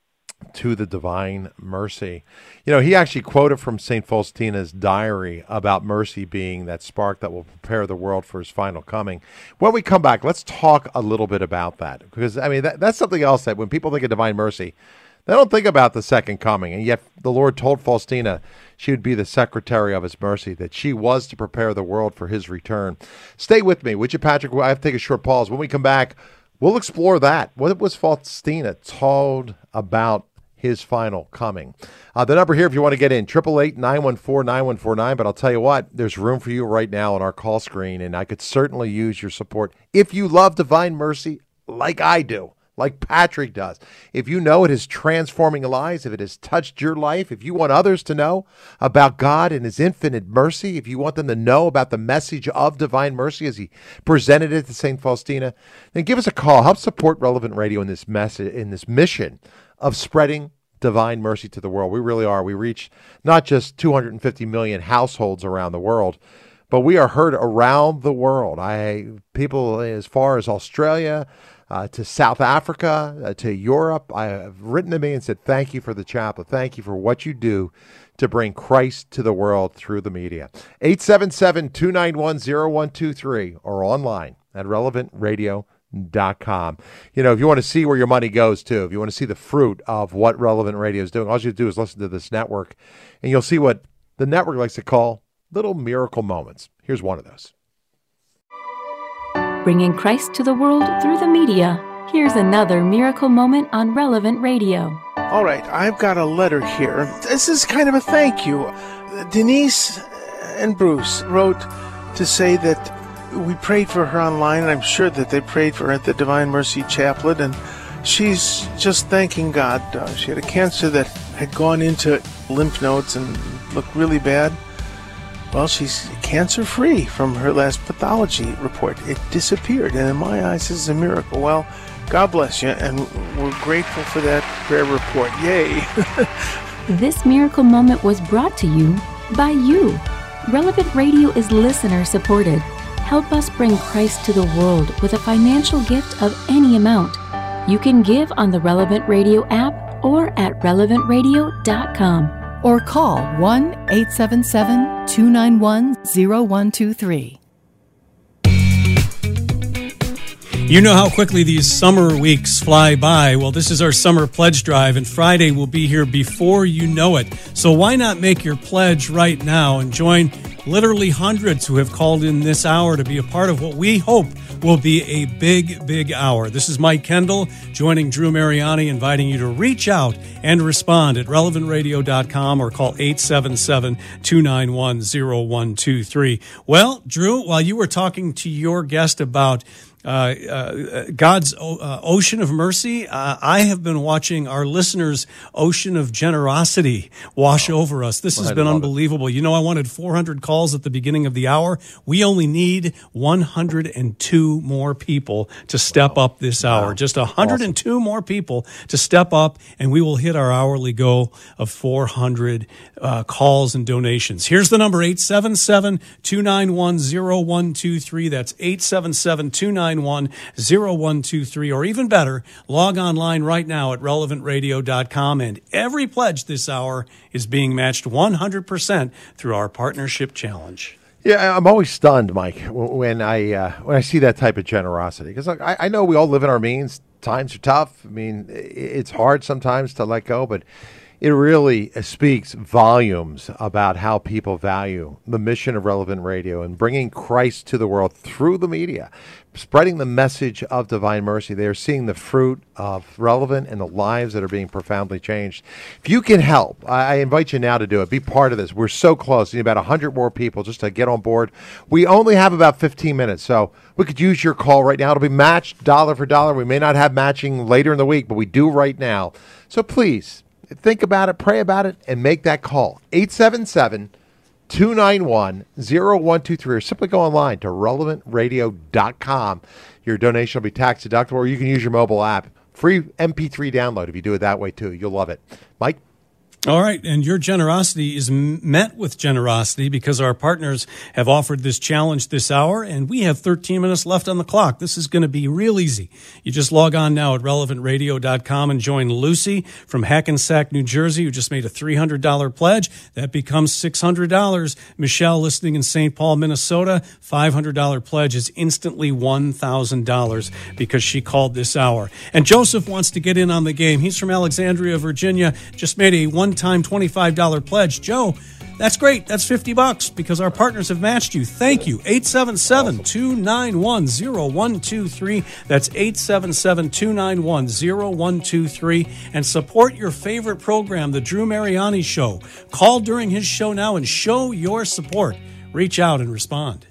to the divine mercy. You know, he actually quoted from Saint Faustina's diary about mercy being that spark that will prepare the world for his final coming. When we come back, let's talk a little bit about that. Because, I mean, that, that's something else that when people think of divine mercy, they don't think about the second coming. And yet the Lord told Faustina she would be the secretary of his mercy, that she was to prepare the world for his return. Stay with me, would you, Patrick? I have to take a short pause. When we come back, we'll explore that. What was Faustina told about his final coming? Uh, the number here, if you want to get in, eight eight eight, nine one four, nine one four nine. But I'll tell you what, there's room for you right now on our call screen, and I could certainly use your support. If you love divine mercy like I do, like Patrick does, if you know it is transforming lives, if it has touched your life, if you want others to know about God and his infinite mercy, if you want them to know about the message of divine mercy as he presented it to Saint Faustina, then give us a call. Help support Relevant Radio in this message, in this mission of spreading divine mercy to the world. We really are. We reach not just two hundred fifty million households around the world, but we are heard around the world. I people as far as Australia, uh, to South Africa, uh, to Europe. I have written to me and said, thank you for the chapel. Thank you for what you do to bring Christ to the world through the media. eight seven seven, two nine one, zero one two three or online at relevant radio dot com. You know, if you want to see where your money goes to, if you want to see the fruit of what Relevant Radio is doing, all you do is listen to this network, and you'll see what the network likes to call little miracle moments. Here's one of those. Bringing Christ to the world through the media. Here's another miracle moment on Relevant Radio. All right, I've got a letter here. This is kind of a thank you. Denise and Bruce wrote to say that we prayed for her online, and I'm sure that they prayed for her at the Divine Mercy Chaplet, and she's just thanking God. Uh, she had a cancer that had gone into lymph nodes and looked really bad. Well, she's cancer-free from her last pathology report. It disappeared, and in my eyes, this is a miracle. Well, God bless you, and we're grateful for that prayer report. Yay! This miracle moment was brought to you by you. Relevant Radio is listener-supported. Help us bring Christ to the world with a financial gift of any amount. You can give on the Relevant Radio app or at relevant radio dot com. Or call one eight seven seven, two nine one, zero one two three. You know how quickly these summer weeks fly by. Well, this is our summer pledge drive, and Friday will be here before you know it. So why not make your pledge right now and join literally hundreds who have called in this hour to be a part of what we hope will be a big, big hour. This is Mike Kendall joining Drew Mariani, inviting you to reach out and respond at relevant radio dot com or call eight seven seven, two nine one, zero one two three. Well, Drew, while you were talking to your guest about Uh, uh, God's uh, ocean of mercy, uh, I have been watching our listeners' ocean of generosity wash oh, over us. This has been unbelievable. It. You know, I wanted four hundred calls at the beginning of the hour. We only need one hundred two more people to step wow. up this hour. Wow. Just one hundred two awesome. More people to step up, and we will hit our hourly goal of four hundred uh, calls and donations. Here's the number, eight seven seven, two nine one, zero one two three. That's eight seven seven, two nine one, zero one two three, or even better, log online right now at relevant radio dot com, and every pledge this hour is being matched one hundred percent through our partnership challenge. Yeah, I'm always stunned, Mike, when I uh, when I see that type of generosity, because I, I know we all live in our means. Times are tough. I mean, it's hard sometimes to let go, but it really speaks volumes about how people value the mission of Relevant Radio and bringing Christ to the world through the media, spreading the message of divine mercy. They are seeing the fruit of Relevant and the lives that are being profoundly changed. If you can help, I invite you now to do it. Be part of this. We're so close. We need about one hundred more people just to get on board. We only have about fifteen minutes, so we could use your call right now. It'll be matched dollar for dollar. We may not have matching later in the week, but we do right now. So please, think about it, pray about it, and make that call. eight seven seven, two nine one, zero one two three, or simply go online to relevant radio dot com. Your donation will be tax deductible, or you can use your mobile app. Free M P three download if you do it that way, too. You'll love it. Mike? All right, and your generosity is met with generosity because our partners have offered this challenge this hour, and we have thirteen minutes left on the clock. This is going to be real easy. You just log on now at relevant radio dot com and join Lucy from Hackensack, New Jersey, who just made a three hundred dollars pledge. That becomes six hundred dollars. Michelle, listening in Saint Paul, Minnesota, five hundred dollars pledge is instantly one thousand dollars because she called this hour. And Joseph wants to get in on the game. He's from Alexandria, Virginia, just made a one time twenty-five dollars pledge. Joe, that's great. That's fifty bucks because our partners have matched you. Thank you. eight seven seven, two nine one, zero one two three. That's eight seven seven, two nine one, zero one two three. And support your favorite program, The Drew Mariani Show. Call during his show now and show your support. Reach out and respond.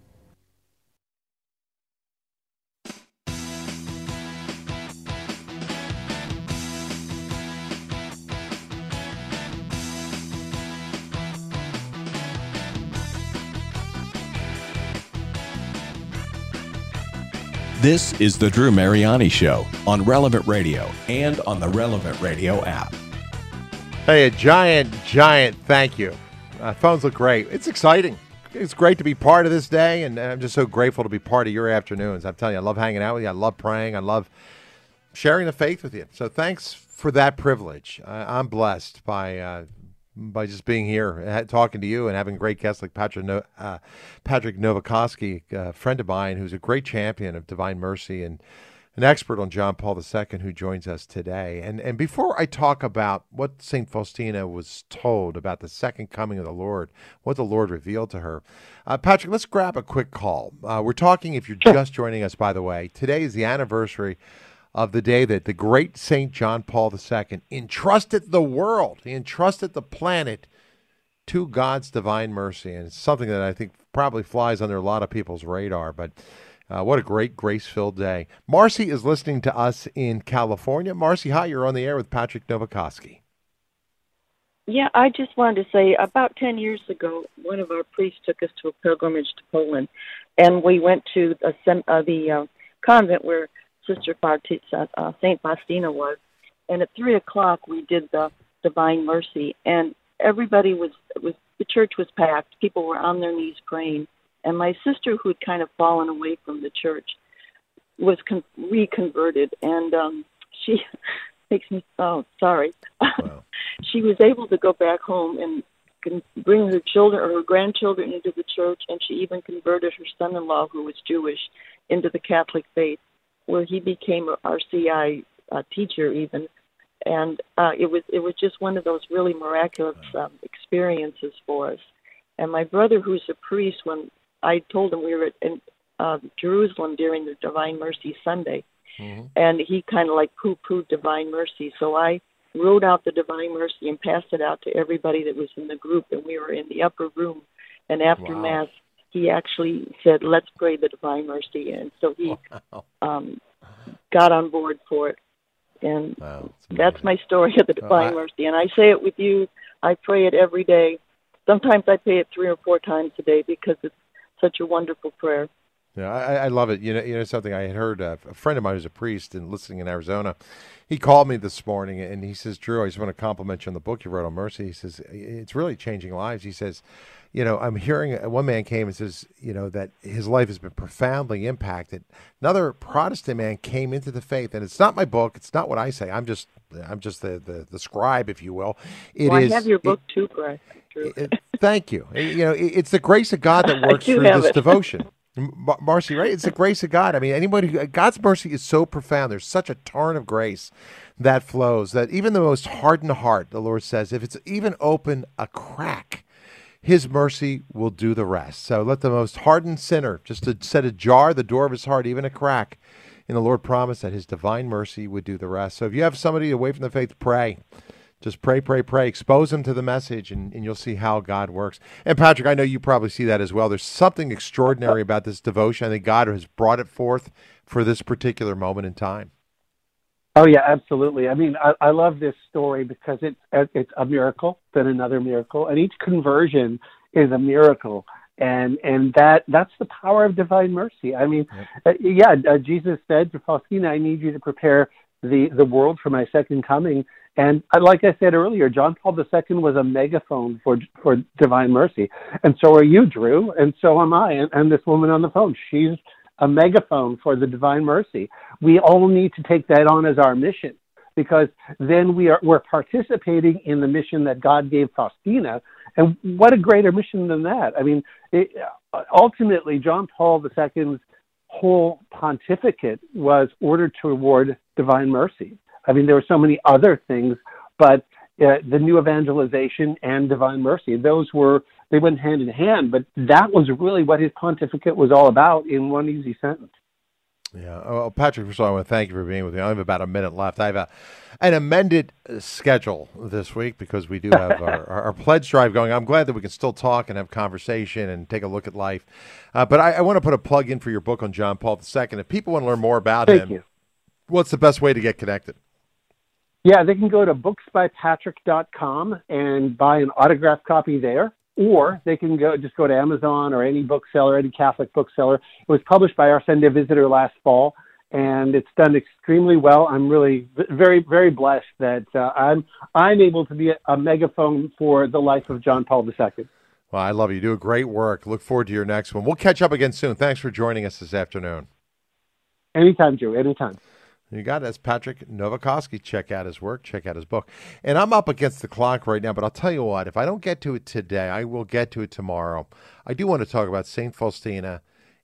This is the Drew Mariani Show on Relevant Radio and on the Relevant Radio app. Hey, a giant, giant thank you. Uh, phones look great. It's exciting. It's great to be part of this day, and I'm just so grateful to be part of your afternoons. I'm telling you, I love hanging out with you. I love praying. I love sharing the faith with you. So thanks for that privilege. I, I'm blessed by uh, by just being here, talking to you, and having great guests like Patrick, no- uh, Patrick Novakoski, a friend of mine who's a great champion of divine mercy and an expert on John Paul the Second, who joins us today. And and before I talk about what Saint Faustina was told about the second coming of the Lord, what the Lord revealed to her, uh, Patrick, let's grab a quick call. Uh, we're talking, if you're just joining us, by the way, today is the anniversary of the day that the great Saint John Paul the Second entrusted the world, he entrusted the planet to God's divine mercy. And it's something that I think probably flies under a lot of people's radar, but uh, what a great grace-filled day. Marcy is listening to us in California. Marcy, hi, you're on the air with Patrick Novakoski. Yeah, I just wanted to say, about ten years ago, one of our priests took us to a pilgrimage to Poland, and we went to a, uh, the uh, convent where Sister Faustina, uh, Saint Faustina was, and at three o'clock we did the Divine Mercy, and everybody was was the church was packed. People were on their knees praying, and my sister, who had kind of fallen away from the church, was con- reconverted, and um, she makes me oh sorry. Wow. She was able to go back home and can bring her children or her grandchildren into the church, and she even converted her son-in-law, who was Jewish, into the Catholic faith, where he became a R C I uh, teacher even, and uh, it was it was just one of those really miraculous um, experiences for us. And my brother, who's a priest, when I told him we were in uh, Jerusalem during the Divine Mercy Sunday, mm-hmm. and he kind of like poo-pooed Divine Mercy. So I wrote out the Divine Mercy and passed it out to everybody that was in the group, and we were in the upper room. And after wow. Mass, he actually said, let's pray the Divine Mercy. And so he wow. um, got on board for it. And wow, that's, that's my story of the Divine oh, I, Mercy. And I say it with you. I pray it every day. Sometimes I pray it three or four times a day because it's such a wonderful prayer. Yeah, I, I love it. You know, you know something I had heard. Uh, a friend of mine who's a priest and listening in Arizona, he called me this morning and he says, "Drew, I just want to compliment you on the book you wrote on mercy." He says it's really changing lives. He says, "You know, I'm hearing." One man came and says, "You know, that his life has been profoundly impacted." Another Protestant man came into the faith, and it's not my book. It's not what I say. I'm just, I'm just the the, the scribe, if you will. It well, is, I have your book it, too, Drew. It, thank you. You know, it, it's the grace of God that works through this it. devotion. Mar- Marcy, right? It's the grace of God. I mean, anybody, who, God's mercy is so profound. There's such a torrent of grace that flows that even the most hardened heart, the Lord says, if it's even open a crack, His mercy will do the rest. So let the most hardened sinner just to set ajar the door of his heart, even a crack, and the Lord promised that His divine mercy would do the rest. So if you have somebody away from the faith, pray. Just pray, pray, pray. Expose them to the message, and, and you'll see how God works. And Patrick, I know you probably see that as well. There's something extraordinary about this devotion. I think God has brought it forth for this particular moment in time. Oh, yeah, absolutely. I mean, I, I love this story because it's, it's a miracle, then another miracle, and each conversion is a miracle. And and that that's the power of divine mercy. I mean, yep. uh, yeah, uh, Jesus said to Faustina, I need you to prepare the, the world for my second coming. And like I said earlier, John Paul the Second was a megaphone for for divine mercy. And so are you, Drew, and so am I. And, and this woman on the phone, she's a megaphone for the divine mercy. We all need to take that on as our mission, because then we are, we're participating in the mission that God gave Faustina. And what a greater mission than that. I mean, it, ultimately, John Paul the Second's whole pontificate was ordered toward divine mercy. I mean, there were so many other things, but uh, the new evangelization and divine mercy, those were, they went hand in hand, but that was really what his pontificate was all about in one easy sentence. Yeah. Well, Patrick, first of all, I want to thank you for being with me. I have about a minute left. I have a, an amended schedule this week because we do have our, our, our pledge drive going. I'm glad that we can still talk and have conversation and take a look at life. Uh, but I, I want to put a plug in for your book on John Paul the Second. If people want to learn more about thank him, you. What's the best way to get connected? Yeah, they can go to books by patrick dot com and buy an autographed copy there, or they can go just go to Amazon or any bookseller, any Catholic bookseller. It was published by our Sunday Visitor last fall, and it's done extremely well. I'm really very, very blessed that uh, I'm I'm able to be a, a megaphone for the life of John Paul the Second. Well, I love you. You do a great work. Look forward to your next one. We'll catch up again soon. Thanks for joining us this afternoon. Anytime, Joe. Anytime. You got it. That's Patrick Nowakowski. Check out his work. Check out his book. And I'm up against the clock right now, but I'll tell you what. If I don't get to it today, I will get to it tomorrow. I do want to talk about Saint Faustina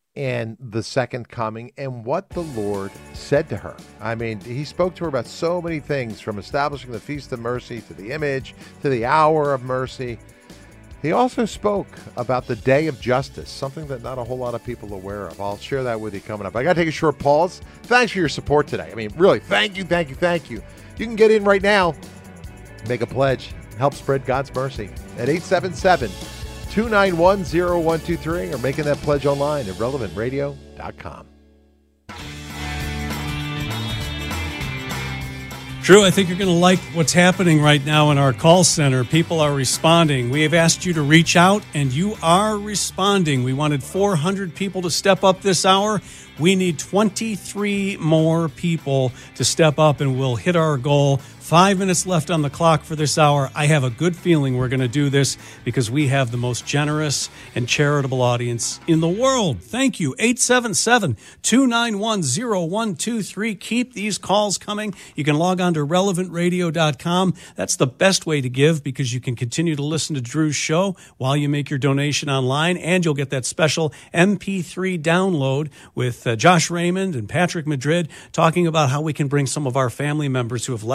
and the second coming and what the Lord said to her. I mean, he spoke to her about so many things, from establishing the Feast of Mercy to the image to the hour of mercy. He also spoke about the day of justice, something that not a whole lot of people are aware of. I'll share that with you coming up. I got to take a short pause. Thanks for your support today. I mean, really, thank you, thank you, thank you. You can get in right now, make a pledge, help spread God's mercy at eight seven seven, two nine one, zero one two three or making that pledge online at relevant radio dot com. Drew, I think you're going to like what's happening right now in our call center. People are responding. We have asked you to reach out, and you are responding. We wanted four hundred people to step up this hour. We need twenty-three more people to step up, and we'll hit our goal. Five minutes left on the clock for this hour. I have a good feeling we're going to do this because we have the most generous and charitable audience in the world. Thank you. eight seven seven, two nine one, zero one two three. Keep these calls coming. You can log on to relevant radio dot com. That's the best way to give because you can continue to listen to Drew's show while you make your donation online, and you'll get that special M P three download with uh, Josh Raymond and Patrick Madrid talking about how we can bring some of our family members who have left the faith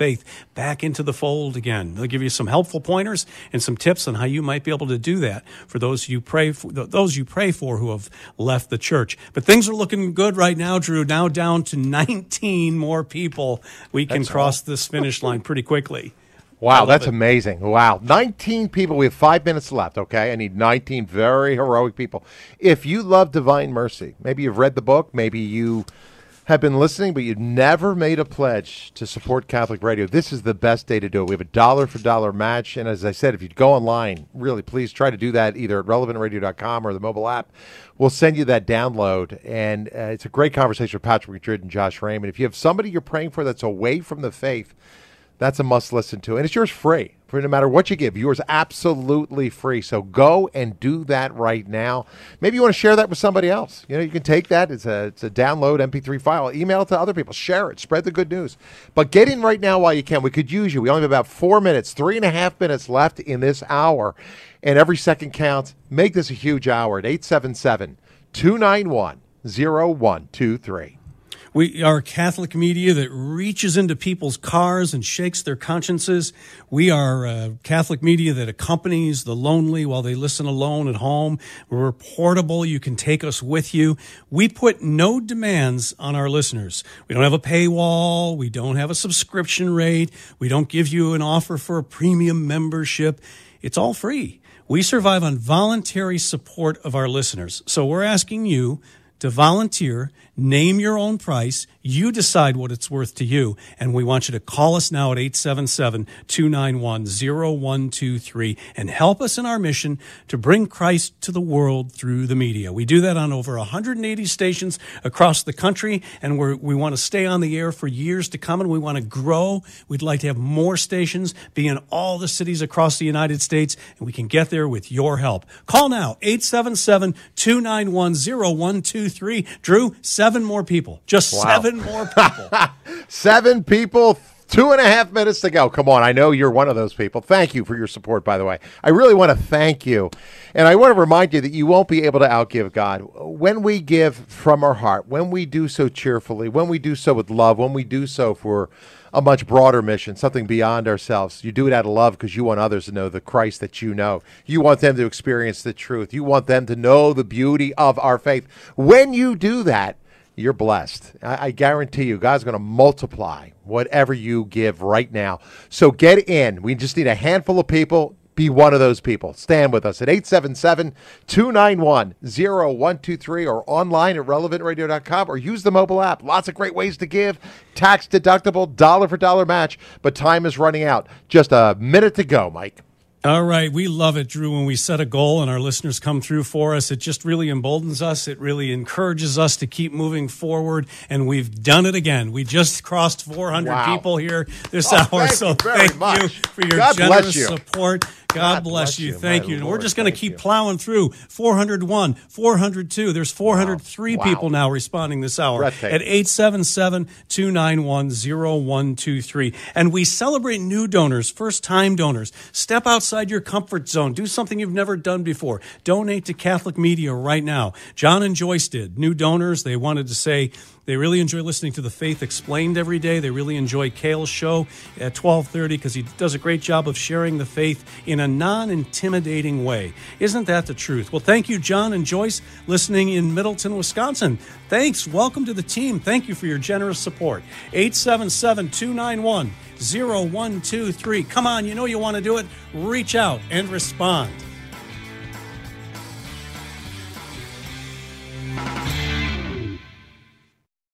faith back into the fold again. They'll give you some helpful pointers and some tips on how you might be able to do that for those you pray for, those you pray for who have left the church. But things are looking good right now, Drew. Now down to nineteen more people. We can That's cross all. this finish line pretty quickly. Wow, that's it. amazing. Wow. nineteen people. We have five minutes left, okay? I need nineteen very heroic people. If you love Divine Mercy, maybe you've read the book, maybe you have been listening, but you've never made a pledge to support Catholic Radio, this is the best day to do it. We have a dollar for dollar match. And as I said, if you go online, really, please try to do that either at relevant radio dot com or the mobile app. We'll send you that download. And uh, it's a great conversation with Patrick Madrid and Josh Raymond. If you have somebody you're praying for that's away from the faith, that's a must listen to. And it's yours free. For no matter what you give, yours absolutely free. So go and do that right now. Maybe you want to share that with somebody else. You know, you can take that. It's a it's a download M P three file. Email it to other people. Share it. Spread the good news. But get in right now while you can. We could use you. We only have about four minutes, three and a half minutes left in this hour. And every second counts. Make this a huge hour at eight seven seven, two nine one, zero one two three. We are Catholic media that reaches into people's cars and shakes their consciences. We are uh, Catholic media that accompanies the lonely while they listen alone at home. We're portable. You can take us with you. We put no demands on our listeners. We don't have a paywall. We don't have a subscription rate. We don't give you an offer for a premium membership. It's all free. We survive on voluntary support of our listeners. So we're asking you to volunteer, name your own price. You decide what it's worth to you. And we want you to call us now at eight seven seven, two nine one, zero one two three and help us in our mission to bring Christ to the world through the media. We do that on over one hundred eighty stations across the country, and we're, we want to stay on the air for years to come, and we want to grow. We'd like to have more stations, be in all the cities across the United States, and we can get there with your help. Call now, eight seven seven, two nine one, zero one two three. Drew, seven more people. Just Wow. seven more people. Seven people, two and a half minutes to go. Come on, I know you're one of those people. Thank you for your support, by the way. I really want to thank you. And I want to remind you that you won't be able to outgive God. When we give from our heart, when we do so cheerfully, when we do so with love, when we do so for a much broader mission, something beyond ourselves, you do it out of love because you want others to know the Christ that you know. You want them to experience the truth. You want them to know the beauty of our faith. When you do that, you're blessed. I, I guarantee you, God's going to multiply whatever you give right now. So get in. We just need a handful of people. Be one of those people. Stand with us at eight seven seven, two nine one, zero one two three or online at relevant radio dot com or use the mobile app. Lots of great ways to give. Tax deductible, dollar for dollar match. But time is running out. Just a minute to go, Mike. All right. We love it, Drew, when we set a goal and our listeners come through for us. It just really emboldens us. It really encourages us to keep moving forward. And we've done it again. We just crossed four hundred Wow. people here this Oh, hour. thank so you very thank much. you for your God bless generous you. support. God, God bless, bless you. you. Thank My you. And we're Lord, just going to thank keep you. plowing through. four hundred one, four hundred two. There's four hundred three Wow. people now responding this hour Breathtaking. at eight seven seven, two nine one, zero one two three. And we celebrate new donors, first-time donors. Step outside your comfort zone. Do something you've never done before. Donate to Catholic Media right now. John and Joyce did. New donors. They wanted to say they really enjoy listening to The Faith Explained every day. They really enjoy Cale's show at twelve thirty because he does a great job of sharing the faith in a non-intimidating way. Isn't that the truth? Well, thank you, John and Joyce, listening in Middleton, Wisconsin. Thanks. Welcome to the team. Thank you for your generous support. eight seven seven, two nine one, zero one two three. Come on, you know you want to do it. Reach out and respond.